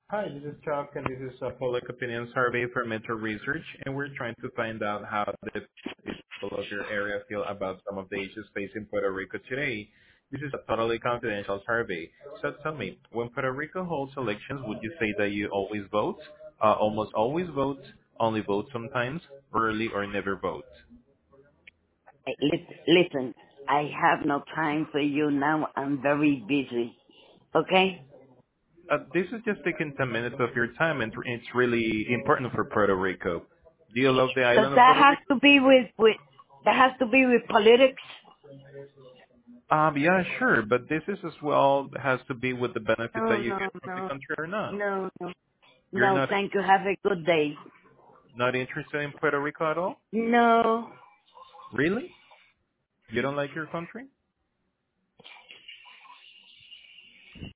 Hi, this is Chuck, and this is a public opinion survey for Metro Research, and we're trying to find out how the people of your area feel about some of the issues facing Puerto Rico today. This is a totally confidential survey. So tell me, when Puerto Rico holds elections, would you say that you always vote, almost always vote, only vote sometimes, rarely or never vote? Listen, I have no time for you now. I'm very busy. Okay? This is just taking 10 minutes of your time, and it's really important for Puerto Rico. Do you love the So island of that Puerto has Rico? to be with politics. Yeah, sure, but this is as well has to be with the benefit that No, you no, get from the no, country or not. no, no. You're No, thank you. Have a good day. not interested in Puerto Rico at all? No, Really? You don't like your country?